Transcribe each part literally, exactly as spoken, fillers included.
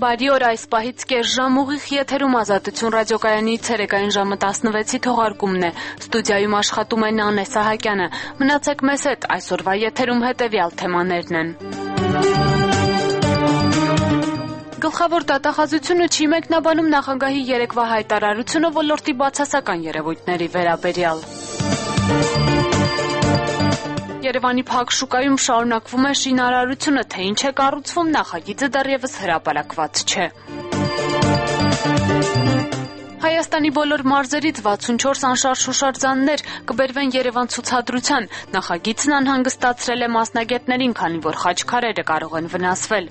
Բարի օր, այս պահից կես ժամ ուղիղ եթերում Ազատություն ռադիոկայանի ցերեկային ժամը տասնվեցի թողարկումն է։ Ստուդիայում աշխատում է Նանե Սահակյանը։ Մնացեք մեզ հետ, այսօրվա եթերում հետևյալ թեմաներն են։ Գլխավոր դատախազությունը չի մեկնաբանում նախագահի երեկվա հայտարարությունը ոլորտի բացասական երևույթների վերաբերյալ։ Երևանի փակ շուկայում շարունակվում է շինարարությունը, թե ինչ է կառուցվում, նախագիծը դեռևս հրապարակված չէ։ Հայաստանի բոլոր մարզերից վաթսունչորս անշարժ հուշարձաններ կբերվեն Երևան ցուցադրության։ Նախագիծն անհանգստացրել է մասնագետներին, քանի որ խաչքարերը կարող են վնասվել։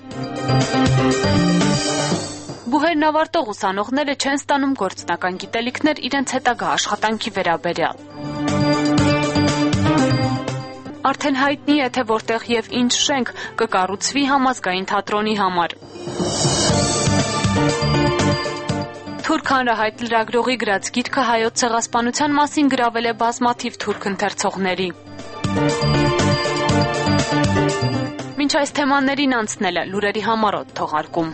Բուհերն ավարտող ուսանողները չեն ստանում գործնական գիտելիքներ իրենց հետագա աշխատանքի վերաբերյալ։ Արդեն հայտնի է, թե որտեղ եւ ինչ շենք կկառուցվի համազգային թատրոնի համար։ Թուրք հանրահայտ լրագրողի գրած գիրքը հայոց ցեղասպանության մասին գրավել է բազմաթիվ թուրք ընթերցողների։ Մինչ այս թեմաներին անցնելը լուրերի համառոտ թողարկում։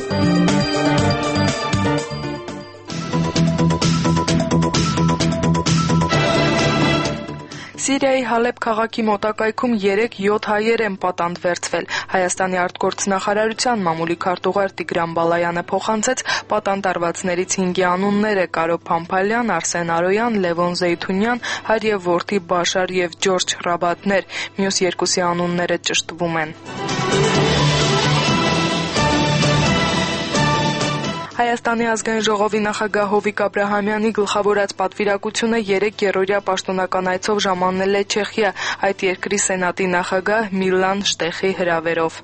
Սիրիայի Հալեբ քաղաքի մոտակայքում երեկ յոթ հայեր են պատանդ վերցվել։ Հայաստանի արտգործնախարարության մամուլի քարտուղար Տիգրան Բալայանը փոխանցեց պատանդ արվածներից հինգի անունները՝ Կարո Փամփալյան, Արսեն Արոյան, Լևոն Զեյթունյան, հայր եւ որդի Բաշար եւ Ջորջ Ռաբատներ։ Մյուս երկուսի անունները ճշտվում են։ Հայաստանի ազգային ժողովի նախագահ Հովիկ Աբրահամյանի գլխավորած պատվիրակությունը երեք երրորդյա պաշտոնական այցով ժամանել է Չեխիա, այդ երկրի սենատի նախագահ Միլան Շտեխի հրավերով։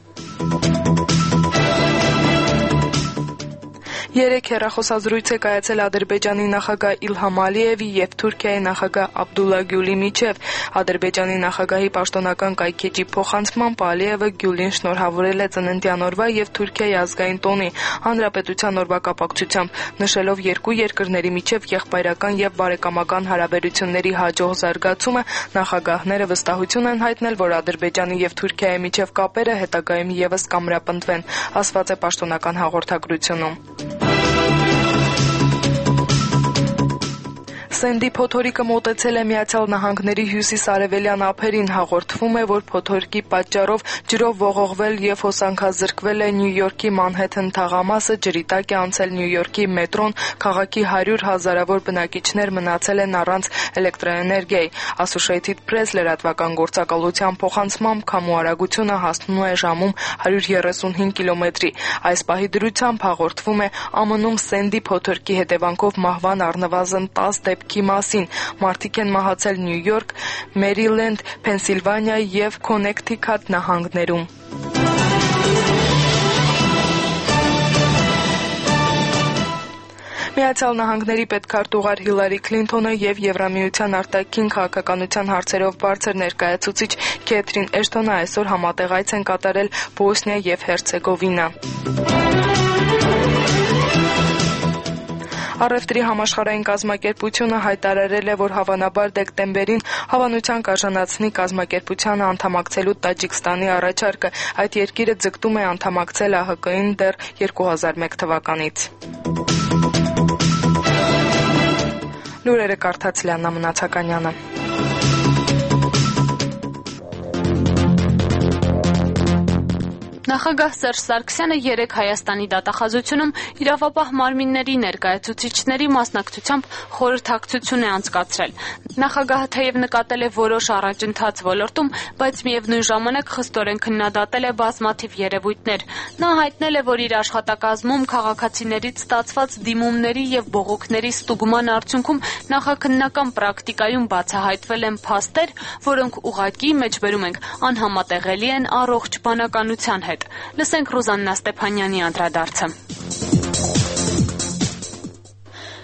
Երեք հեռախոսազրույց է կայացել Ադրբեջանի նախագահ Իլհամ Ալիևի եւ Թուրքիայի նախագահ Աբդուլլա Գյուլի միջև։ Ադրբեջանի նախագահի պաշտոնական կայքէջի փոխանցմամբ Ալիևը Գյուլին շնորհավորել է ծննդյան օրվա եւ Թուրքիայի ազգային տոնի հանրապետության օրվա կապակցությամբ, նշելով երկու երկրների միջև եղբայրական եւ բարեկամական հարաբերությունների հաջող զարգացումը, նախագահները վստահություն են հայտնել, որ Ադրբեջանի եւ Թուրքիայի միջև կապերը հետագայում եւս կամրապնդվեն, ասված է պաշտոնական հաղորդագրությունում։ Սենդի փոթորիկը մոտեցել է Միացյալ Նահանգների հյուսիս-արևելյան ափերին, հաղորդվում է, որ փոթորիկի պատճառով ջրով ողողվել եւ հոսանքազրկվել է Նյու Յորքի Մանհեթեն թաղամասը, ջրի տակ է անցել Նյու Յորքի մետրոն, քաղաքի հարյուր հազարավոր բնակիչներ մնացել են առանց էլեկտրաէներգիայի։ Associated Press լրատվական գործակալության փոխանցմամբ քամու արագությունը հասնում է ժամում հարյուր երեսունհինգ կիլոմետրի։ Այս պահի դրությամբ հաղորդվում է ԱՄՆ-ում Սենդի փոթորիկի հետևանքով մահվան առնվազն տասը դեպք մասին։ Մարդիկ են մահացել Նյու Յորք, Մերիլենդ, Փենսիլվանիա եւ Քոնեկթիքաթ նահանգներում։ Միացյալ Նահանգների պետքարտուղար Հիլարի Քլինթոնը եւ Եվրամիության արտաքին քաղաքականության հարցերով բարձր ներկայացուցիչ Քեթրին Էշթոնը այսօր համատեղ այց են կատարել Բոսնիա եւ Հերցեգովինա։ Առևտրի համաշխարհային կազմակերպությունը հայտարարել է, որ հավանաբար դեկտեմբերին հավանության կարժանացնի կազմակերպությանը անդամակցելու Տաջիկստանի առաջարկը։ Այդ երկիրը ձգտում է անդամակցել ԱՀԿ-ին դեռ երկու հազար մեկ թվականից։ Լուրերը կարդաց Լիաննա Մնացականյանը։ Նախագահ Սերժ Սարգսյանը երեկ Հայաստանի դատախազությունում իրավապահ մարմինների ներկայացուցիչների մասնակցությամբ խորհրդակցություն է անցկացրել։ Նախագահը թեև նկատել է որոշ առաջընթաց ոլորտում, բայց միևնույն ժամանակ խստորեն քննադատել է բազմաթիվ երևույթներ։ Նա հայտնել է, որ իր աշխատակազմում քաղաքացիներից ստացված դիմումների եւ բողոքների ստուգման արդյունքում նախաքննական պրակտիկայում բացահայտվել են փաստեր, որոնք ուղղակի մեջբերում ենք անհամատեղելի են առողջ բանականության հետ։ Լսենք Ռուզաննա Ստեփանյանի անդրադարձը։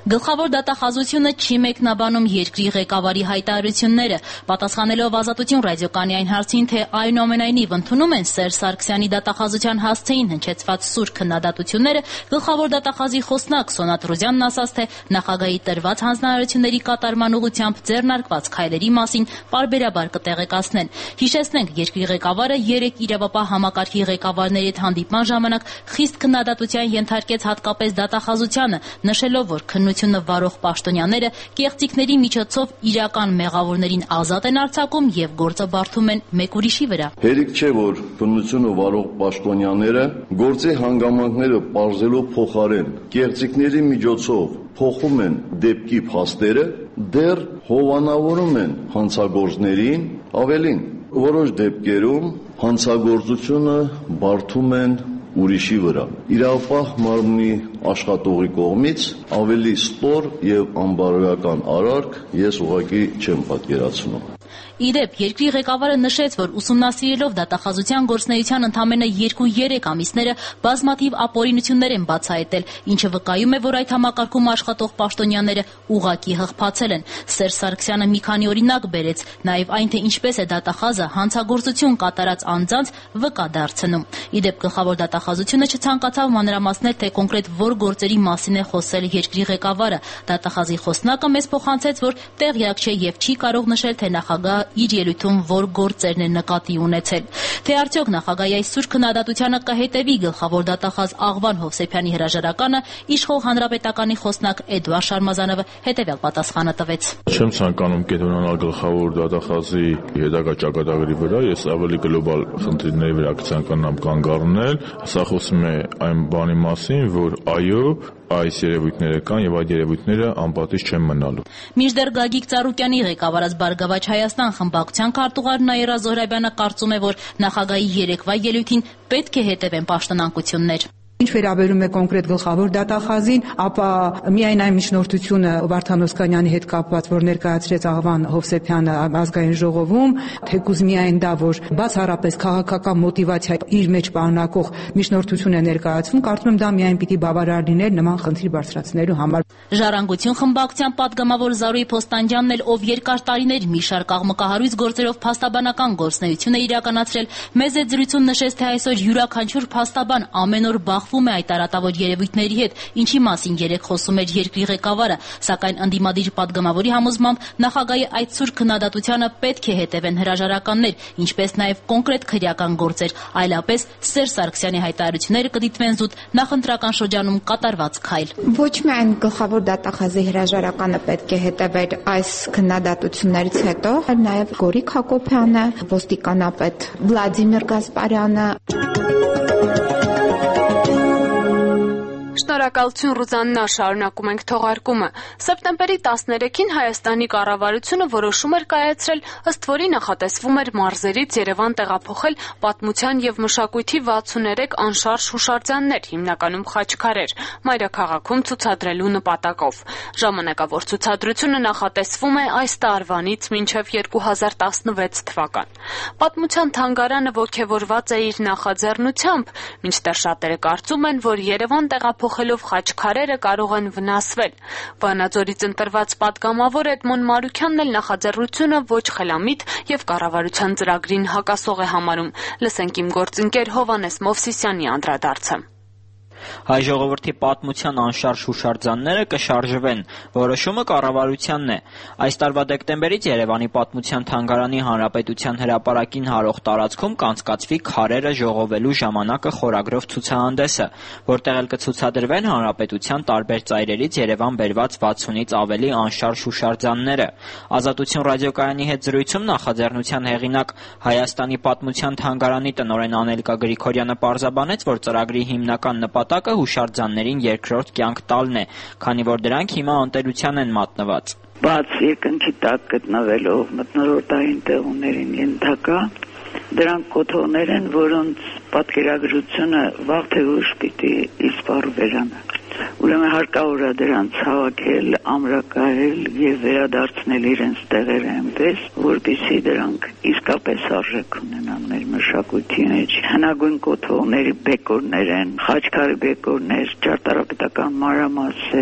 Գլխավոր դատախազությունը չի մեկնաբանում երկրի ղեկավարի հայտարարությունները, պատասխանելով Ազատություն ռադիոկայանի այն հարցին, թե այնուամենայնիվ ընդունում են Սերժ Սարգսյանի դատախազության հասցեին հնչեցված սուր քննադատությունները, գլխավոր դատախազի խոսնակ Սոնատ Ռուզյանն ասաց, թե նախագահի տրված հանձնարարությունների կատարման ուղղությամբ ձեռնարկված քայլերի մասին պարբերաբար կտեղեկացնեն։ Հիշեցնենք, երկրի ղեկավարը երեք իրավապահ համակարգի ղեկավարների հետ հանդիպման ժամանակ խիստ քննադատության ենթարկեց հատկապես դատախազությանը, նշելով, որ քննությունը վարող պաշտոնյաները կեղծիքների միջոցով իրական մեղավորներին ազատ են արձակում եւ գործը բարդում են մեկ ուրիշի վրա։ Հերիք չէ, որ քննությունը վարող պաշտոնյաները գործի հանգամանքները պարզելու փոխարեն կեղծիքների միջոցով փոխում են դեպքի փաստերը, դեռ հովանավորում են հանցագործներին, ավելին, որոշ դեպքերում հանցագործությունը բարդում են ուրիշի վրա։ Իրավապահ մարմնի աշխատողի կողմից ավելի ստոր եւ անբարոյական արարք ես ուղղակի չեմ պատկերացնում։ Իդեպ, երկրի ղեկավարը նշեց, որ ուսումնասիրելով դատախազության գործունեության ընդամենը երկու-երեք ամիսները բազմաթիվ ապօրինություններ են բացահայտել, ինչը վկայում է, որ այդ համակարգում աշխատող պաշտոնյաները ուղղակի հղփացել են։ Սերժ Սարգսյանը մի քանի օրինակ բերեց, նաև այն, թե ինչպես է դատախազը հանցագործություն կատարած անձանց վկա դարձնում։ Իդեպ, գլխավոր դատախազությունը չցանկացավ մանրամասնել, թե կոնկրետ որ գործերի մասին է խոսել երկրի ղեկավարը։ Դատախազի խոսնակը մեզ փոխանցեց, որ տեղյակ չէ եւ չի կարող նշել, թե նախագահը իր ելույթում որ գործերն է նկատի ունեցել։ Թե արդյոք նախագահի այս սուր քննադատությանը կհետևի գլխավոր դատախազ Աղվան Հովսեփյանի հրաժարականը, իշխող հանրապետականի խոսնակ Էդուարդ Շարմազանովը հետևյալ պատասխանը տվեց։ Չեմ ցանկանում կենտրոնանալ գլխավոր դատախազի հետագա ճակատագրի վրա, ես ավելի գլոբալ խնդիրների վրա կցանկանամ կանգ առնել։ Սա խոսում է այն բանի մասին, որ այո, այս երևույթները կան եւ այդ երևույթները անպատիժ չեն մնալու։ Մինչդեռ Գագիկ Ծառուկյանի ղեկավարած Բարգավաճ Հայաստան խմբակցության քարտուղար Նաիրա Զոհրաբյանը կարծում է, որ նախագահի երեկվա ելույթին պետք է հետևեն պաշտոնանկություններ։ Ինչ վերաբերում է կոնկրետ գլխավոր դատախազին, ապա միայն այն միջնորդությունը Վարդան Օսկանյանի հետ կապված, որ ներկայացրեց Աղվան Հովսեփյանը ազգային ժողովում, թեկուզ միայն դա, որ բացառապես քաղաքական մոտիվացիա իր մեջ պարունակող միջնորդություն է ներկայացվում, կարծում եմ դա միայն պիտի բավարար լիներ նման խնդիր բարձրացնելու համար։ Ժառանգություն խմբակցության պատգամավոր Զարուհի Փոստանջյանն էլ, ով երկար տարիներ մի շարք աղմկահարույց գործերով փաստաբանական գործունեություն է իրականացրել, մեծ զրույցում նշեց, թե այսօր յուրաքանչյուր փաստաբան ամեն օր բախվում է այդ տարատավոր երևույթների հետ, ինչի մասին երեք խոսում էր երկրի ղեկավարը, սակայն ընդդիմադիր պատգամավորի համոզմամբ նախագահի այդ սուր քննադատությանը պետք է հետևեն հրաժարականներ, ինչպես նաև կոնկրետ քրեական գործեր, այլապես Սերժ Սարգսյանի հայտարարությունները կդիտվեն զուտ նախընտրական շրջանում կատարված քայլ։ Ոչ միայն գլխավոր դատախազի հրաժարականը պետք է հետևեր այս քննադատություններից հետո, այլ նաև Գորիկ Հակոբյանը, ոստիկանապետ Վլադիմիր Գասպարյանը։ Շնորհակալություն Ռուզաննա, շարունակում ենք թողարկումը։ Սեպտեմբերի տասներեքին Հայաստանի կառավարությունը որոշում էր կայացրել, ըստ որի նախատեսվում էր մարզերից Երևան տեղափոխել պատմության եւ մշակույթի վաթսուներեք անշարժ հուշարձաններ, հիմնականում խաչքարեր, մայրաքաղաքում ցուցադրելու նպատակով։ Ժամանակավոր ցուցադրությունը նախատեսվում է այս տարվանից մինչև երկու հազար տասնվեց թվական։ Պատմության թանգարանը ոգևորված է իր նախաձեռնությամբ, մինչդեռ շատերը կարծում են, որ Երևան տեղափոխելով խաչքարերը կարող են վնասվել։ Վանաձորից ընտրված պատգամավոր Էդմոն Մարուքյանն էլ նախաձեռնությունը ոչ խելամիտ եւ կառավարության ծրագրին հակասող է համարում։ Լսենք իմ գործընկեր Հովանես Մովսիսյանի անդրադարձը։ Հայ ժողովրդի պատմության անշարժ հուշարձանները կշարժվեն, որոշումը կառավարությանն է։ Այս տարվա դեկտեմբերից Երևանի պատմության թանգարանի հանրապետության հրապարակին հարող տարածքում կանցկացվի «Քարերը ժողովելու ժամանակը» խորագրով ցուցահանդեսը, որտեղ էլ կցուցադրվեն հանրապետության տարբեր ծայրերից Երևան բերված վաթսունից ավելի անշարժ հուշարձանները։ Ազատություն ռադիոկայանի հետ զրույցում նախաձեռնության հեղինակ Հայաստանի պատմության թանգարանի տնօրեն Անելկա Գրիգորյանը պարզաբանեց, որ ծրագրի հիմնական նպատակը հուշարձաններին երկրորդ կյանք տալն է, քանի որ դրանք հիմա անտերության են մատնված։ Բաց երկնքի տակ գտնվելով մթնոլորտային տեղումներին ենթակա, դրանք կոթողներ են, որոնց պատկերագրությունը վաղ թե ուշ պիտի իսպառ վերանա։ Ուրեմն հարկավոր է դրանց հավաքել, ամրակայել եւ վերադարձնել իրենց տեղերը այնպես, որպեսզի դրանք իսկապես արժեք ունենան մեր մշակույթի մեջ։ Հնագույն կոթողների բեկորներ են, խաչքարի բեկորներ, ճարտարապետական մանրամասեր։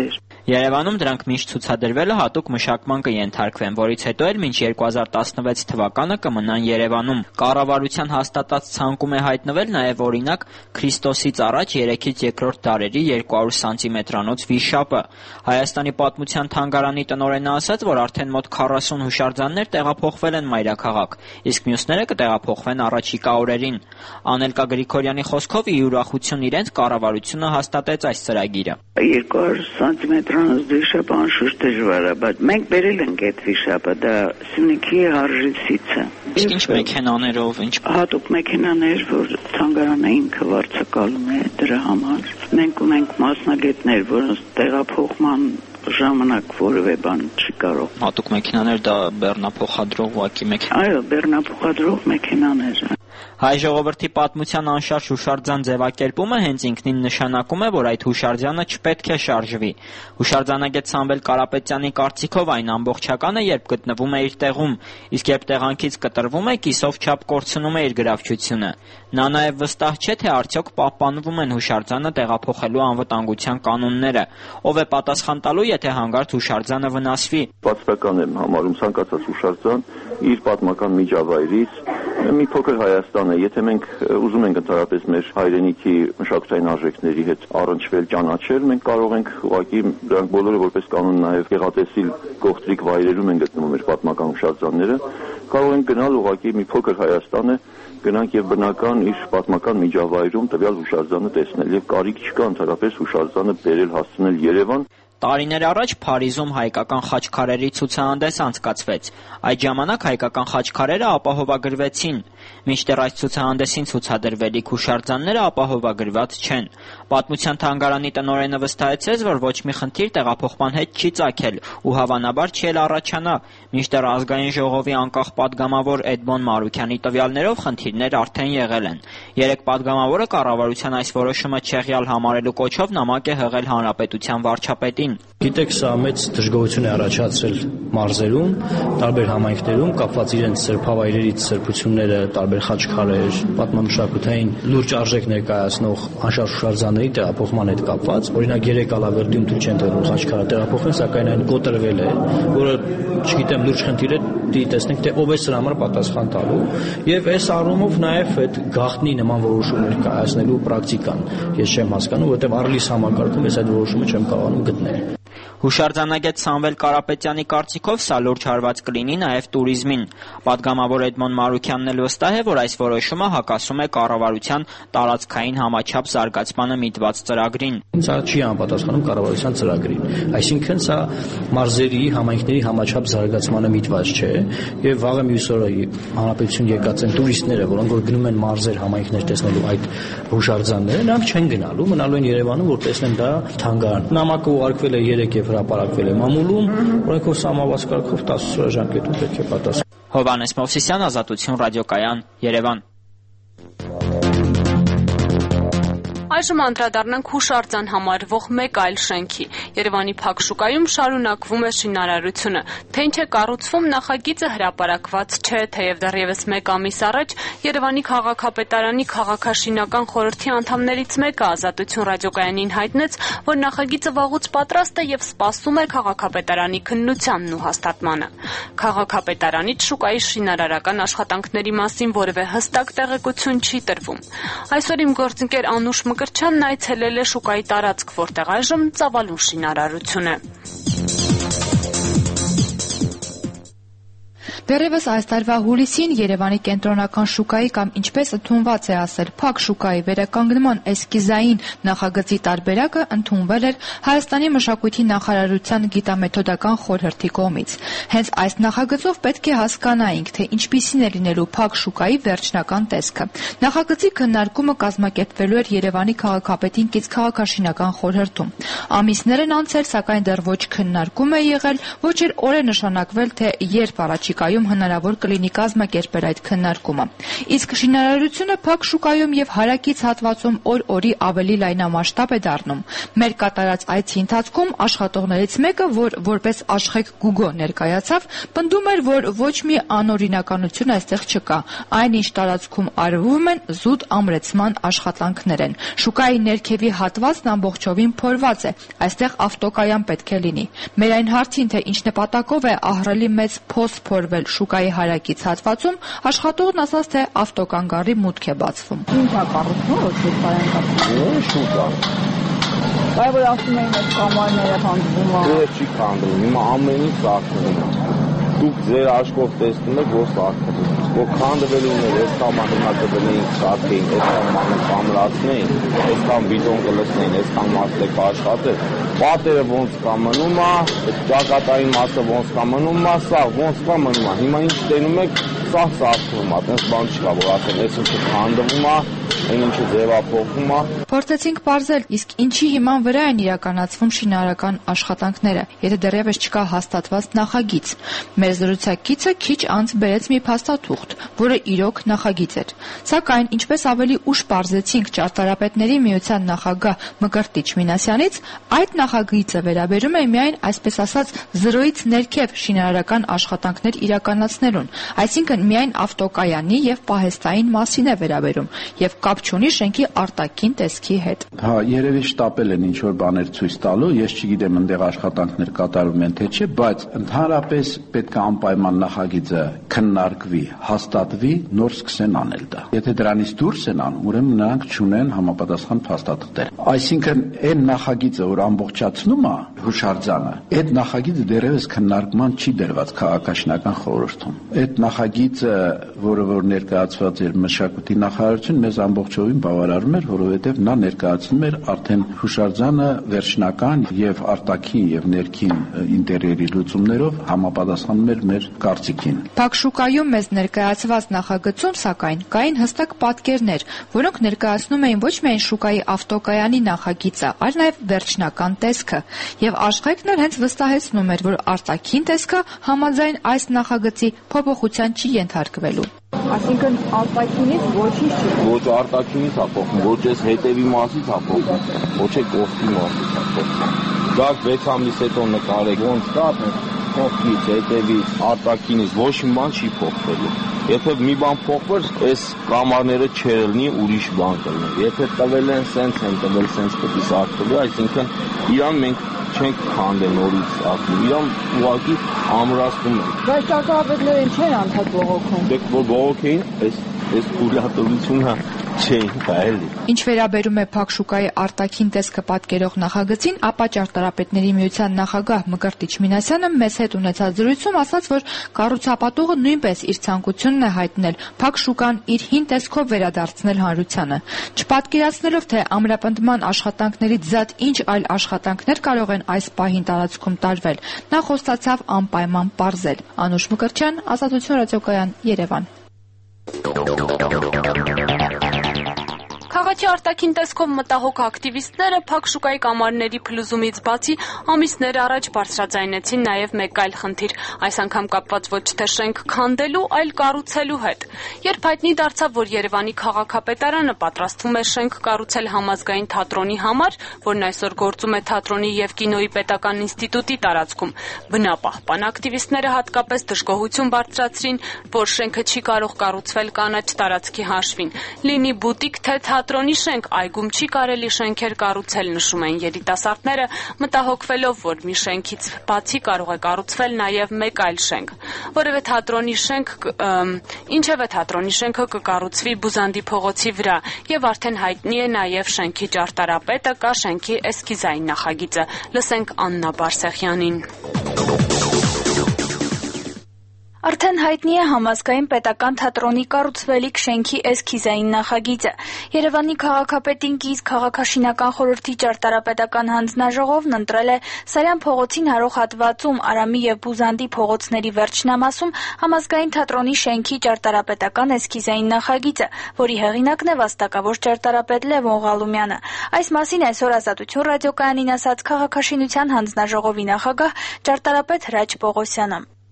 Երևանում դրանք միշտ ցուցադրվելը հատուկ մշակման կենթարկվեն, որից հետո էլ մինչ երկու հազար տասնվեց թվականը կմնան Երևանում։ Կառավարության հաստատած ցանկում է հայտնվել նաև օրինակ Քրիստոսից առաջ երեքից երկրորդ դարերի երկու հարյուր սանտիմետրանոց վիշապը։ Հայաստանի պատմության թանգարանի տնօրենը ասաց, որ արդեն մոտ քառասուն հուշարձաններ տեղափոխվել են մայրաքաղաք, իսկ մյուսները կտեղափոխվեն առաջիկա օրերին։ Անելկա Գրիգորյանի խոսքով ի ուրախություն իրենց կառավարությունը հաստատեց այս ծրագիրը։ երկու հարյուր սանտիմետրանոց վիշապը անշուշտ դժվար է, բայց մենք բերել ենք այդ վիշապը, դա Սյունիքի Հարժիսից է։ Իսկ ինչ մեքենաներով, ինչ հատուկ մեքենաներ, որ թանգարանը ինքը վարձակալում է դրա համար։ Մենք ունենք մասնագետներ, որոնց տեղափոխման ժամանակ որևէ բան չի կարող։ Հատուկ մեքենաներ դա բեռնափոխադրող ուղղակի մեքենա։ Այո, բեռնափոխադրող մեքենաներ։ Հայ ժողովրդի պատմության անշարժ հուշարձան ձևակերպումը հենց ինքնին նշանակում է, որ այդ հուշարձանը չպետք է շարժվի։ Հուշարձանագետ Սամվել Կարապետյանի կարծիքով այն ամբողջական է, երբ գտնվում է իր տեղում, իսկ երբ տեղանքից կտրվում է, կիսով չափ կորցնում է իր գրավչությունը։ Նա նաև վստահ չէ, թե արդյոք պահպանվում են հուշարձանը տեղափոխելու անվտանգության կանոնները։ Ով է պատասխան տալու, եթե հանկարծ հուշարձանը վնասվի։ Պատասխան եմ համարում ցանկացած հուշարձան իր պատմական միջավայրից մի փոքր Հայաստան է, եթե մենք ուզում ենք ընդհանրապես մեր հայրենիքի մշակութային արժեքների հետ առնչվել, ճանաչել, մենք կարող ենք ուղղակի դրանք բոլորը որպես կանոն նաև գեղատեսիլ գողտրիկ վայրերում են գտնվում մեր պատմական հուշարձանները, կարող ենք գնալ ուղղակի մի փոքր Հայաստան է, գնանք եւ բնական իր պատմական միջավայրում տվյալ հուշարձանը տեսնել եւ կարիք չկա ընդհանրապես հուշարձանը բերել հասցնել Երևան։ Տարիներ առաջ Փարիզում հայկական խաչքարերի ցուցահանդես անցկացվեց։ Այդ ժամանակ հայկական խաչքարերը ապահովագրվեցին, մինչդեռ այս ցուցահանդեսին ցուցադրվելիք հուշարձանները ապահովագրված չեն։ Պատմության թանգարանի տնօրենը վստահեցրեց, որ ոչ մի խնդիր տեղափոխման հետ չի ծագել ու հավանաբար չի էլ առաջանա, մինչդեռ ազգային ժողովի անկախ падգամավոր Էդմոն Մարուքյանի տվյալներով խնդիրներ արդեն եղել են։ Երեք падգամավորը կառավարության այս որոշումը չեղյալ համարելու կոչով նամակ է հղել հանրապետության վարչապետին։ Գիտեք, սա մեծ դժգոհություն է առաջացրել մարզերում, տարբեր համայնքներում, կապված իրենց սրբավայրերից սրբությունները, տարբեր խաչքարեր, պատմամշակութային լուրջ արժեք ներկայացնող անշարժ հուշարձանների տեղափոխման հետ կապված։ Օրինակ երեք Ալավերդիում թույլ չեն տվել խաչքարը տեղափոխեն, սակայն այն կոտրվել է, որը չգիտեմ լուրջ խնդիր է, դի տեսնենք թե ով է սրա համար պատասխան տալու, եւ այս առումով նաեւ այդ գաղտնի նման որոշումներ կայացնելու պրակտիկան ես չեմ հասկանում, որովհետեւ առլիս համակարգում ես այդ որոշումը չեմ կարողանում գտնել։ Հուշարձանագետ Սամվել Կարապետյանի կարծիքով սա լուրջ հարված կլինի նաև տուրիզմին։ Պատգամավոր Էդմոն Մարուքյանն էլ վստահ է, որ այս որոշումը հակասում է կառավարության տարածքային համաչափ զարգացմանը միտված ծրագրին։ Սա չի անպատասխանում կառավարության ծրագրին, այսինքն սա մարզերի, համայնքների համաչափ զարգացմանը միտված չէ, եւ վաղը մյուս օրը հանրապետություն եկած են տուրիստները, որոնք որ գնում են մարզեր, համայնքներ տեսնելու այդ հուշարձանները, նրանք չեն գնալու, մնալու են Երևանում, որ տեսնեն դա թանգարան։ Նամակը ուղարկվել է երեք եւ հրապարակվել է մամուլում, որոնք որ սահմանված կարգով տասը ժամկետում պետք է պատասխան։ Հովհաննես Մովսիսյան, Ազատություն ռադիոկայան, Երևան։ Այժմ անդրադառնանք հուշարձան համարվող մեկ այլ շենքի։ Երևանի Փակ շուկայում շարունակվում է շինարարությունը։ Թե ինչ է կառուցվում, նախագիծը հրապարակված չէ, թեև դեռևս մեկ ամիս առաջ Երևանի քաղաքապետարանի քաղաքաշինական խորհրդի անդամներից մեկը Ազատություն ռադիոկայանին հայտնեց, որ նախագիծը վաղուց պատրաստ է եւ սպասում է քաղաքապետարանի քննությանն ու հաստատմանը։ Քաղաքապետարանից շուկայի շինարարական աշխատանքների մասին որևէ հստակ տեղեկություն չի տրվում։ Այսօր իմ գործընկեր Անուշ Մկրտչյանն այցելել է շուկայի տարածք, որտեղ այժմ ծավալուն շինարարություն է։ Դեռևս այս տարվա հուլիսին Երևանի կենտրոնական շուկայի կամ ինչպես ընդունված է ասել Փակ շուկայի վերականգնման էսկիզային նախագծի տարբերակը ընդունվել էր Հայաստանի մշակույթի նախարարության գիտամեթոդական խորհրդի կողմից։ Հենց այս նախագծով պետք է հասկանայինք, թե ինչպիսին է լինելու Փակ շուկայի վերջնական տեսքը։ Նախագծի քննարկումը կազմակերպվելու էր Երևանի քաղաքապետին կից քաղաքաշինական խորհրդում։ Ամիսներ են անցել, սակայն դեռ ոչ քննարկում է եղել, ոչ էլ օր է նշանակվել, թե երբ առաջիկայում շուկայում հնարավոր կլինի կազմակերպել այդ քննարկումը։ Իսկ շինարարությունը փակ շուկայում եւ հարակից հատվածում օր-օրի ավելի լայնամասշտաբ է դառնում։ Մեր կատարած այցի ընթացքում աշխատողներից մեկը, որ որպես Աշխեք Գուգո ներկայացավ, պնդում էր, որ ոչ մի անօրինականություն այստեղ չկա։ Այնինչ տարածքում արվում են զուտ ամրեցման աշխատանքներ են։ Շուկայի ներքևի հատվածն ամբողջովին փորված է։ Այստեղ ավտոկայան պետք է լինի։ Մեր այն հարցին, թե ինչ նպատակով է ահռելի մեծ փոս փորվել շուկայի հարակից հատվածում, աշխատողն ասաց, թե ավտոկանգառի մուտք է բացվում։ Ինչ է կառուցվում, որ շուկային կապ։ Շուկա։ Բայց որ ասում են, այդ կամարները քանդվում է։ Դե չի քանդվում, հիմա ամեն ինչ սարքվում է։ Դուք ձեր աշխով տեսնում եք, որ սարքվում է։ Որ քանդվելուներ, այսքան հիմա կդնեին սարքեին, այսքան մանուկ ամրացնեին, այսքան բիտոն կլցնեին, այսքան մարդը կաշխատեր։ Պատերը ոնց կա մնում է, այդ ճակատային մասը ոնց կա մնում է, սա ոնց կա մնում է։ Հիմա ինչ տենում եք, սա սարքվում է, այդպես բան չկա, որ ասեն, այս ինչը քանդվում է, այն ինչը ձևափոխվում է։ Փորձեցինք պարզել, իսկ ինչի հիման վրա են իրականացվում շինարարական աշխատանքները, եթե դեռևս չկա հաստատված նախագիծ։ Մեր զրուցակիցը քիչ անց բերեց մի փաստաթուղթ, որը իրոք նախագիծ էր։ Սակայն, ինչպես ավելի ուշ պարզեցինք ճարտարապետների միության նախագահ Մկրտիչ Մինասյանից, այդ նախագիծը վերաբերում է միայն, այսպես ասած, զրոյից ներքև շինարարական աշխատանքներ իրականացնելուն, այսինքն միայն ավտոկայանի եւ պահեստային մասին է վերաբերում եւ կապ չունի շենքի արտաքին տեսքի հետ։ Հա, երևի շտապել են ինչ որ բաներ ցույց տալու, ես չգիտեմ այնտեղ աշխատանքներ կատարվում են թե չէ, բայց ընդհանրապես պետք է անպայման նախագիծը քննարկվի, հաստատվի, նոր սկսեն անել դա։ Եթե դրանից դուրս են անում, ուրեմն նրանք չունեն համապատասխան փաստաթղթեր։ Այսինքն այն նախագիծը, որ ամբողջացնում է հուշարձանը, այդ նախագիծը դեռևս քննարկման չի դրված քաղաքաշինական խորհրդում։ Այդ նախագիծը, որը որ ներկայացված էր մշակույթի նախարարություն, մեզ ամբողջովին բավարարում էր, որովհետև նա ներկայացնում էր արդեն հուշարձանը վերջնական եւ արտաքին եւ ներքին ինտերիերի լուծումներով համապատասխանում էր մեր կարծիքին։ Փակշուկայում մեզ ներկայացված նախագծում, սակայն, կային հստակ պատկերներ, որոնք ներկայացնում էին ոչ միայն շուկայի ավտոկայանի նախագիծը, այլ նաեւ վերջնական տեսքը, եւ Աշխեքն էլ հենց վստահեցնում էր, որ արտաքին տեսքը համաձայն այս նախագծի փոփոխության չի ենթարկվելու։ Այսինքն արտաքինից ոչինչ չի։ Ոչ արտաքինից է փոխում, ոչ էս հետևի մասից է փոխում, ոչ է կողքի մասից է փոխում։ Գաք վեց ամիս հետո նկարեք, ոնց կա, կողքից, հետևից, արտաքինից ոչ մի բան չի փոխվելու։ Եթե մի բան փոխվեր, այս կամարները չերլնի, ուրիշ բան կլինի։ Եթե տվել են սենց են տվել, սենց պետք է սարքվի, այսինքն իրան մենք չենք քանդել նորից ասում, իրան ուղղակի ամրացնում են։ Բայց ճարտարապետներն չեն անդադ բողոքում։ Դեք որ բողոքեին, այս այս ուրախտորությունը չէին կարելի։ Ինչ վերաբերում է Փակշուկայի արտաքին տեսքը պատկերող նախագծին, ապա ճարտարապետների միության նախագահ Մկրտիչ Մինասյանը մեզ հետ ունեցած զրույցում ասաց, որ կառուցապատողը նույնպես իր ցանկությունն է հայտնել Փակշուկան իր հին տեսքով վերադարձնել հանրությանը, չպատկերացնելով, թե ամրապնդման աշխատանքներից զատ ինչ այլ աշխատանքներ կարող են այս պահին տարածքում տարվել, նա խոստացավ անպայման պարզել։ Անուշ Մկրտչյան, Ազատություն ռադիոկայան, Երևան։ Քաղաքի արտաքին տեսքով մտահոգ ակտիվիստները Փակշուկայի կամարների փլուզումից բացի ամիսներ առաջ բարձրաձայնեցին նաև մեկ այլ խնդիր, այս անգամ կապված ոչ թե շենք քանդելու, այլ կառուցելու հետ։ Երբ հայտնի դարձավ, որ Երևանի քաղաքապետարանը պատրաստվում է շենք կառուցել համազգային թատրոնի համար, որն այսօր գործում է թատրոնի եւ կինոյի պետական ինստիտուտի տարածքում, բնապահպան ակտիվիստները հատկապես դժգոհություն բարձրացրին, որ շենքը չի կարող կառուցվել կանաչ տարածքի հաշվին, լինի բուտիկ թե թատրոնի շենք, այգում չի կարելի շենքեր կառուցել, նշում են երիտասարդները, մտահոգվելով, որ մի շենքից բացի կարող է կառուցվել նաև մեկ այլ շենք, որևէ թատրոնի շենք, ինչևէ թատրոնի շենքը կկառուցվի Բուզանդի փողոցի վրա, եւ արդեն հայտնի է նաև շենքի ճարտարապետը, կա շենքի էսքիզային նախագիծը։ Լսենք Աննա Բարսեղյանին։ Արդեն հայտնի է համազգային պետական թատրոնի կառուցվելիք շենքի էսքիզային նախագիծը։ Երևանի քաղաքապետին կից քաղաքաշինական խորհրդի ճարտարապետական հանձնաժողովն ընտրել է Սարյան փողոցին հարող հատվածում Արամի եւ Բուզանդի փողոցների վերջնամասում համազգային թատրոնի շենքի ճարտարապետական էսքիզային նախագիծը, որի հեղինակն է վաստակավոր ճարտարապետ Լևոն Ղալումյանը։ Այս մասին այսօր Ազատություն ռադիոկայանին ասաց քաղաքաշինության հանձնաժողովի նախագահ ճարտարապետ Հրաչ Պողոսյանը։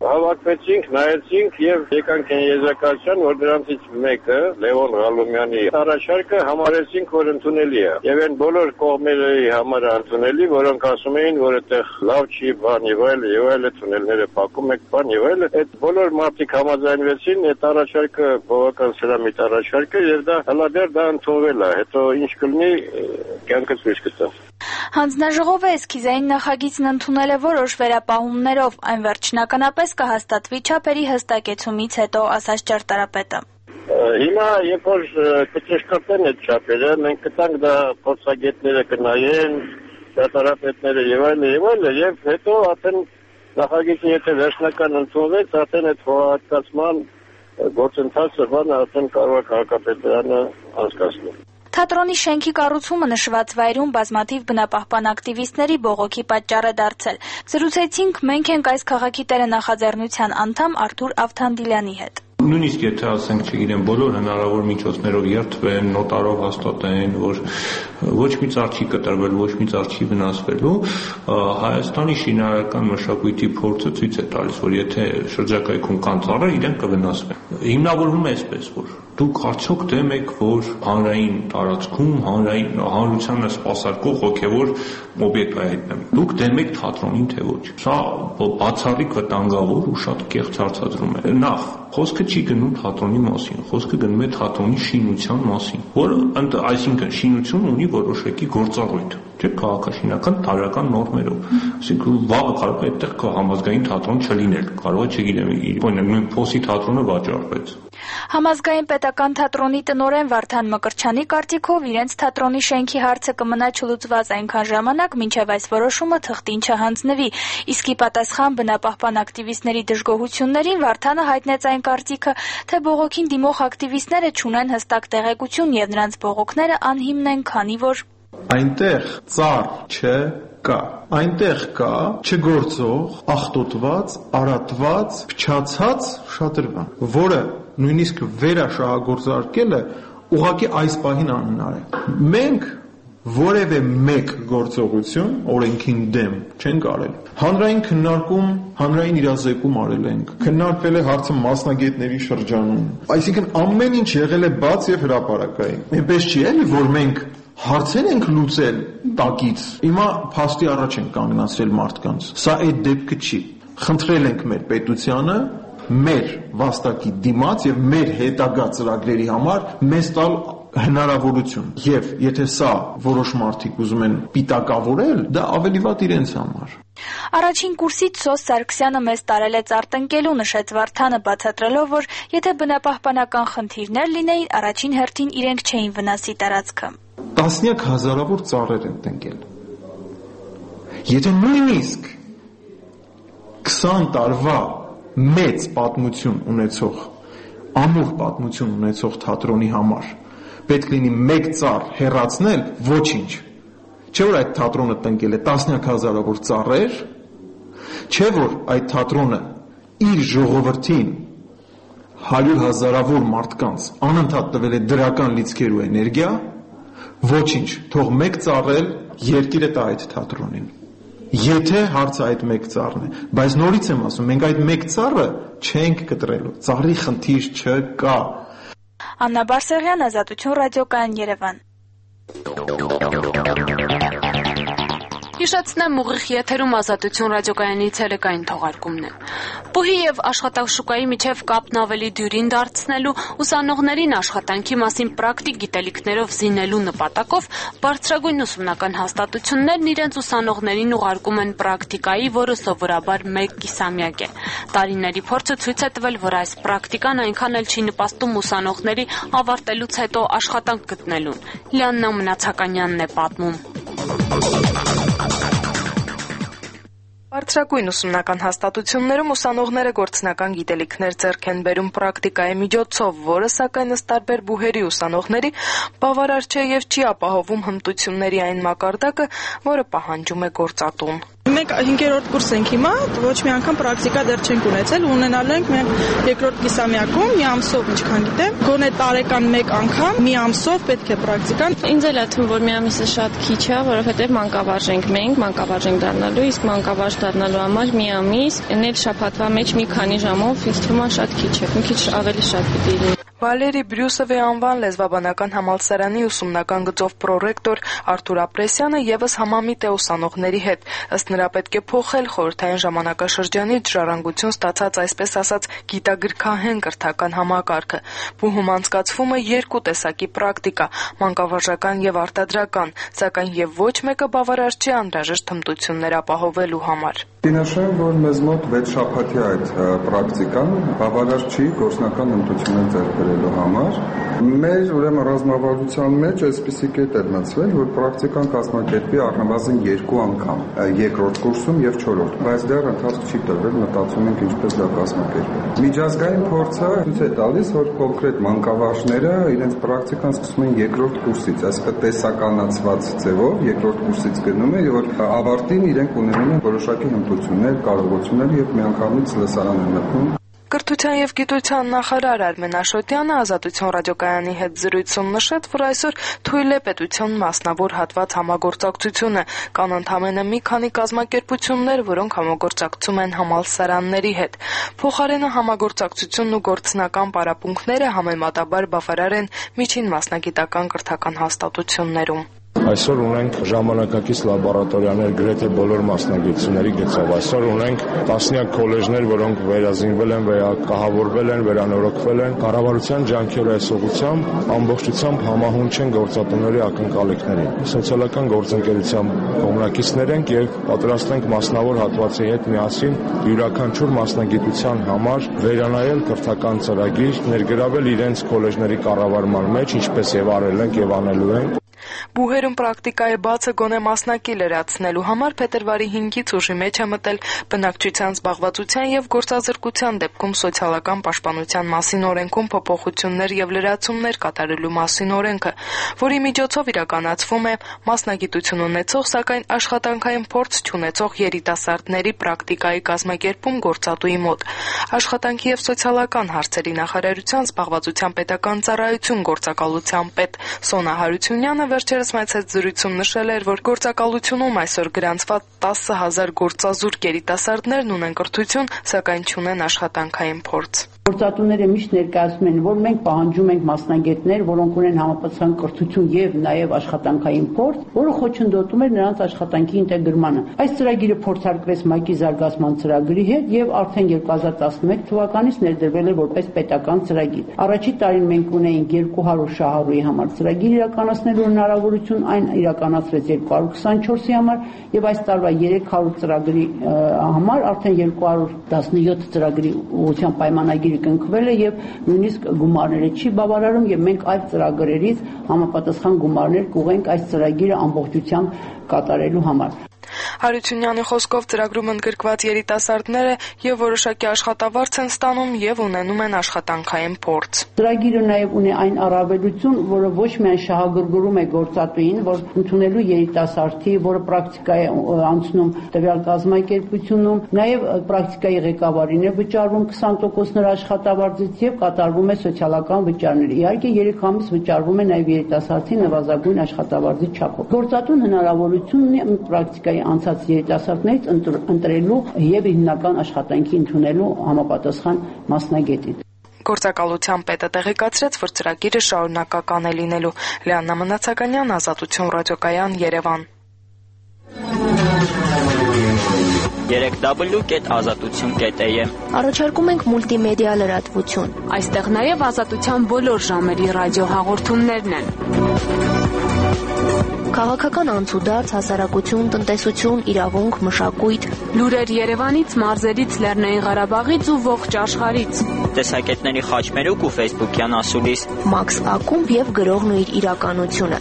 Հավաքվեցինք, նայեցինք եւ եկանք այն եզրակացության, որ դրանցից մեկը Լևոն Ղալումյանի առաջարկը համարեցինք, որ ընդունելի է։ Եվ այն բոլոր կողմերի համար ընդունելի, որոնք ասում էին, որ այդտեղ լավ չի, բան եւ այլ, եւ այլ թունելները փակում եք, բան եւ այլ, այդ բոլոր մարդիկ համաձայնվեցին, այդ առաջարկը բովական սրամիտ առաջարկը եւ դա հələ դեռ դա ընդունվել է, հետո ինչ կլինի կյանքը ցույց կտա։ Հանձնաժողովը էսքիզային նախագիծն ընդունել է որոշ վերապահումներով, այն վերջնականապես կհաստատվի չափերի հստակեցումից հետո, ասաց ճարտարապետը։ Հիմա երբ որ կճշգրտեն այդ չափերը, մենք կտանք դա փորձագետները կնայեն, ճարտարապետները եւ այլն եւ այլն, եւ հետո արդեն նախագիծը եթե վերջնական ընդունվեց, արդեն այդ հողատկացման գործընթացը բանը արդեն կարող է քաղաքապետարանը անցկացնել։ Թատրոնի շենքի կառուցումը նշված վայրում բազմաթիվ բնապահպան ակտիվիստների բողոքի պատճառ է դարձել։ Զրուցեցինք մենք ենք այս քաղաքի տերնախաձեռնության անդամ Արթուր Ավթանդիլյանի հետ։ Նույնիսկ եթե ասենք, չգիտեմ, բոլոր հնարավոր միջոցներով երթվեն, նոտարով հաստատեն, որ ոչ մի ծառ չի կտրվել, ոչ մի ծառ չի վնասվելու, Հայաստանի շինարարական մշակույթի փորձը ցույց է տալիս, որ եթե շրջակայքում կան ծառեր, իրենք կվնասվեն։ Հիմնավորվում է այսպես, որ դուք արդյոք դեմ եք, որ հանրային տարածքում, հանրային հանրությանը սպասարկող հոգևոր օբյեկտ հայտնվի։ Դուք դեմ եք թատրոնին, թե ոչ։ Սա բացառիկ վտանգավոր ու շատ կեղծ հարցադրում է։ Նախ խոսքը չի գնում թատրոնի մասին, խոսքը գնում է թատրոնի շինության մասին, որը այսինքն շինություն ունի որոշակի գործառույթ, չէ՞, քաղաքաշինական տարրական նորմերով։ Այսինքն վաղը կարող է այդտեղ քո համազգային թատրոն չլինել, կարող է, չգիտեմ, օրինակ նույն փոսի թատրոնը վաճառվեց։ Համազգային պետական թատրոնի տնօրեն Վարդան Մկրտչյանի կարծիքով իրենց թատրոնի շենքի հարցը կմնա չլուծված այնքան ժամանակ, մինչև այս որոշումը թղթին չհանձնվի։ Իսկ ի պատասխան բնապահպան ակտիվիստների դժգոհություններին Վարդանը հայտնեց այն կարծիքը, թե բողոքին դիմող ակտիվիստները չունեն հստակ տեղեկություն եւ նրանց բողոքները անհիմն են, քանի որ այնտեղ ծառ չէ կա, այնտեղ կա չգործող, աղտոտված, արատված, փչացած շատրվան, որը նույնիսկ վերաշահագործարկելը ուղղակի այս պահին անհնար է։ Մենք որևէ մեկ գործողություն օրենքին դեմ չենք արել։ Հանրային քննարկում, հանրային իրազեկում արել ենք։ Քննարկվել է հարցը մասնագետների շրջանում։ Այսինքն ամեն ինչ եղել է բաց եւ հրապարակային։ Այնպես չի էլի, որ մենք հարցեր ենք լուծել տակից։ Հիմա փաստի առաջ ենք կանգնացրել մարդկանց։ Սա այդ դեպքը չի։ Խնդրել ենք մեր պետությանը մեր վաստակի դիմաց եւ մեր հետագա ծրագրերի համար մեզ տալ հնարավորություն եւ եթե սա որոշ մարդիկ ուզում են պիտակավորել, դա ավելի վատ իրենց համար։ Առաջին կուրսից Սոս Սարգսյանը մեզ տարել է ծարտնկելու, նշեց Վարդանը, բացատրելով, որ եթե բնապահպանական խնդիրներ լինեին, առաջին հերթին իրենք չէին վնասի տարածքը։ Տասնյակ հազարավոր ծառեր են տնկել։ Եթե նույնիսկ քսան տարվա մեծ պատմություն ունեցող, ամուր պատմություն ունեցող թատրոնի համար պետք լինի մեկ ծառ հեռացնել, ոչինչ։ Չէ՞ որ այդ թատրոնը տնկել է տասնյակ հազարավոր ծառեր, չէ՞ որ այդ թատրոնը իր ժողովրդին հարյուր հազարավոր մարդկանց անընդհատ տվել է դրական լիցքեր ու էներգիա, ոչինչ, թող մեկ ծառ էլ երկիրը տա այդ թատրոնին։ Եթե հարցը այդ մեկ ծառն է, բայց նորից եմ ասում, մենք այդ մեկ ծառը չենք կտրելու, ծառի խնդիր չկա։ Աննա Բարսեղյան, Ազատություն ռադիոկայան, Երևան։ Հիշեցնեմ, ուղիղ եթերում Ազատություն ռադիոկայանի ցերեկային թողարկումն է։ Բուհի եւ աշխատաշուկայի միջև կապն ավելի դյուրին դարձնելու, ուսանողներին աշխատանքի մասին պրակտիկ գիտելիքներով զինելու նպատակով բարձրագույն ուսումնական հաստատություններն իրենց ուսանողներին ուղարկում են պրակտիկայի, որը սովորաբար մեկ կիսամյակ է։ Տարիների փորձը ցույց է տվել, որ այս պրակտիկան այնքան էլ չի նպաստում ուսանողների ավարտելուց հետո աշխատանք գտնելուն։ Լիաննա Մնացականյանն է պատմում։ Բարձրագույն ուսումնական հաստատություններում ուսանողները գործնական գիտելիքներ ձեռք են բերում պրակտիկայի միջոցով, որը սակայն ըստ տարբեր բուհերի ուսանողների բավարար չէ եւ չի ապահովում հմտությունների այն մակարդակը, որը պահանջում է գործատուն։ Մենք հինգերորդ կուրս ենք հիմա, ոչ մի անգամ պրակտիկա դեռ չենք ունեցել, ունենալու ենք մենք երկրորդ կիսամյակում մի ամսով, ինչքան գիտեմ, գոնե տարեկան մեկ անգամ մի ամսով պետք է պրակտիկան։ Ինձ էլ է թվում, որ մի ամիսը շատ քիչ է, որովհետև մանկավարժ ենք մենք, մանկավարժ ենք դառնալու, իսկ մանկավարժ դառնալու համար մի ամիս, ընդ շաբաթվա մեջ մի քանի ժամով ինձ թվում է շատ քիչ է, մի քիչ ավելի շատ պիտի լինի։ Վալերի Բրյուսովի անվան լեզվաբանական համալսարանի ուսումնական գծով պրոռեկտոր Արթուր Ապրեսյանը եւս համամիտ է ուսանողների հետ։ Ըստ նրա պետք է փոխել խորհրդային ժամանակաշրջանից ժառանգություն ստացած այսպես ասած գիտագրքահեն կրթական համակարգը։ Բուհում անցկացվում է երկու տեսակի պրակտիկա՝ մանկավարժական եւ արտադրական, սակայն եւ ոչ մեկը բավարար չի անհրաժեշտ հմտություններ ապահովելու համար։ Նշեմ, որ մեզ մոտ վեց շաբաթի այդ պրակտիկան բավարար չի գործնական հմտություններ ձեռք բերելու համար։ Մեր ուրեմն ռազմավարության մեջ այսպիսի կետ է մտցվել, որ պրակտիկան կազմակերպի առնվազն երկու անգամ, երկրորդ կուրսում եւ չորրորդ, բայց դեռ ընթացք չի տրվել, մտածում ենք ինչպես դա կազմակերպել։ Միջազգային փորձը ցույց է տալիս, որ կոնկրետ մանկավարժները իրենց պրակտիկան սկսում են երկրորդ կուրսից, այսպես տեսականացված ձևով երկրորդ կուրսից գնում են, որ ավարտին իրենք ունենում են որոշակի հմտություններ, կարողություններ եւ միանգամից լսարան են մտնում։ Կրթության եւ գիտության նախարար Արմեն Աշոտյանը Ազատություն ռադիոկայանի հետ զրույցում նշեց, որ այսօր թույլ է պետության մասնավոր հատված համագործակցությունը, կան ընդամենը մի քանի կազմակերպություններ, որոնք համագործակցում են համալսարանների հետ։ Փոխարենը համագործակցությունն ու գործնական պարապմունքները համեմատաբար բավարար են միջին մասնագիտական կրթական հաստատություններում։ Այսօր ունենք ժամանակակից լաբորատորիաներ գրեթե բոլոր մասնագիտությունների գծով։ Այսօր ունենք տասնյակ քոլեջներ, որոնք վերազինվել են, վերակահավորվել են, վերանորոգվել են։ Կառավարության ջանքերը այս ուղղությամբ ամբողջությամբ համահունչ են գործատուների ակնկալիքներին։ Սոցիալական գործընկերության կողմնակիցներ ենք եւ պատրաստ ենք մասնավոր հատվածի հետ միասին յուրաքանչյուր մասնագիտության համար վերանայել կրթական ծրագիր, ներգրավել իրենց քոլեջների կառավարման մեջ, ինչպես եւ արել ենք եւ անելու ենք։ Բուհերում պրակտիկայի բացը գոնե մասնակի լրացնելու համար փետրվարի հինգից ուժի մեջ է մտել բնակչության զբաղվածության եւ գործազրկության դեպքում սոցիալական պաշտպանության մասին օրենքում փոփոխություններ եւ լրացումներ կատարելու մասին օրենքը, որի միջոցով իրականացվում է մասնագիտություն ունեցող, սակայն աշխատանքային փորձ չունեցող երիտասարդների պրակտիկայի կազմակերպում գործատուի մոտ։ Աշխատանքի եւ սոցիալական հարցերի նախարարության զբաղվածության պետական ծառայություն գործակալության պետ Սոնա Հարությունյանը վերջերս մեծ հետ զրույցում նշել էր, որ գործակալությունում այսօր գրանցված տասը հազար գործազուրկ երիտասարդներն ունեն կրթություն, սակայն չունեն աշխատանքային փորձ։ Գործատուները միշտ ներկայացնում են, որ մենք պահանջում ենք մասնագետներ, որոնք ունեն համապատասխան կրթություն եւ նաեւ աշխատանքային փորձ, որը խոչընդոտում է նրանց աշխատանքի ինտեգրմանը։ Այս ծրագիրը փորձարկվեց ՄԱԿ-ի զարգացման ծրագրի հետ եւ արդեն երկու հազար տասնմեկ թվականից ներդրվել է որպես պետական ծրագիր։ Առաջի տարին մենք ունեինք երկու հարյուր շահառուի համար ծրագիր իրականացնելու հնարավորություն, այն իրականացվեց երկու հարյուր քսանչորսի համար եւ այս տարվա երեք հարյուր ծրագրի համար արդեն երկու հարյուր տասնյոթ ծրագրի ուղղության պայմանագիր կնքվել է եւ նույնիսկ գումարները չի բավարարում եւ մենք այլ ծրագրերից համապատասխան գումարներ կուղենք այս ծրագիրը ամբողջությամբ կատարելու համար։ Հարությունյանի խոսքով ծրագրում ընդգրկված երիտասարդները եւ որոշակի աշխատավարձ են ստանում եւ ունենում են աշխատանքային փորձ։ Ծրագիրը նաեւ ունի այն առավելություն, որը ոչ միայն շահագրգռում է գործատուին, որ ընդունելու երիտասարդի, որը պրակտիկա է անցնում տվյալ կազմակերպությունում, նաեւ պրակտիկայի ղեկավարին է վճարվում քսան տոկոս նրա աշխատավարձից եւ կատարվում է սոցիալական վճարներ։ Իհարկե երեք ամիս վճարվում է նաեւ երիտասարդի նվազագույն աշխատավարձի չափով։ Գործատուն հնարավորություն ունի պրակտիկայի անցած երիտասարդներից ընտրելու եւ հիմնական աշխատանքի ընդունելու համապատասխան մասնագետին։ Գործակալության պետը տեղեկացրեց, որ ծրագիրը շարունակական է լինելու։ Լիաննա Մնացականյան, Ազատություն ռադիոկայան, Երևան։ երեք w կետ ազատություն կետ a m Առաջարկում ենք մուլտիմեդիա լրատվություն։ Այստեղ նաև ազատության բոլոր ժամերի ռադիոհաղորդումներն են։ Քաղաքական անցուդարձ, հասարակություն, տնտեսություն, իրավունք, մշակույթ, լուրեր Երևանից, մարզերից, Լեռնային Ղարաբաղից ու ողջ աշխարհից։ Տեսակետների խաչմերուկ ու ֆեյսբուքյան ասուլիս։ Մաքս ակումբ եւ գրողն ու իր իրականությունը։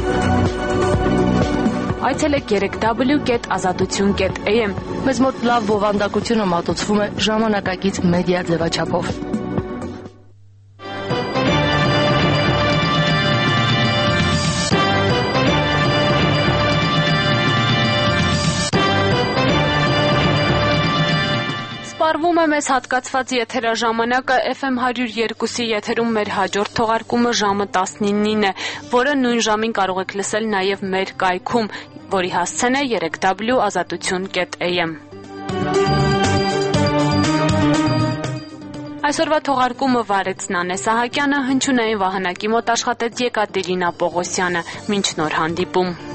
Այցելեք երեք w կետ ազատություն կետ a m Մեզ մոտ լավ բովանդակությունը մատուցվում է ժամանակակից մեդիա ձևաչափով։ Ավարտվում է մեզ հատկացված եթերաժամանակը Էֆ Էմ հարյուր երկուսի եթերում մեր հաջորդ թողարկումը ժամը տասնինին է, որը նույն ժամին կարող եք լսել նաև մեր կայքում, որի հասցեն է երեք դաբլյու ազատություն կետ էյ էմ։ Այսօրվա թողարկումը վարեց Նանե Սահակյանը, հնչյունային վահանակի մոտ աշխատեց Եկատերինա Պողոսյանը։ Մինչ նոր հանդիպում։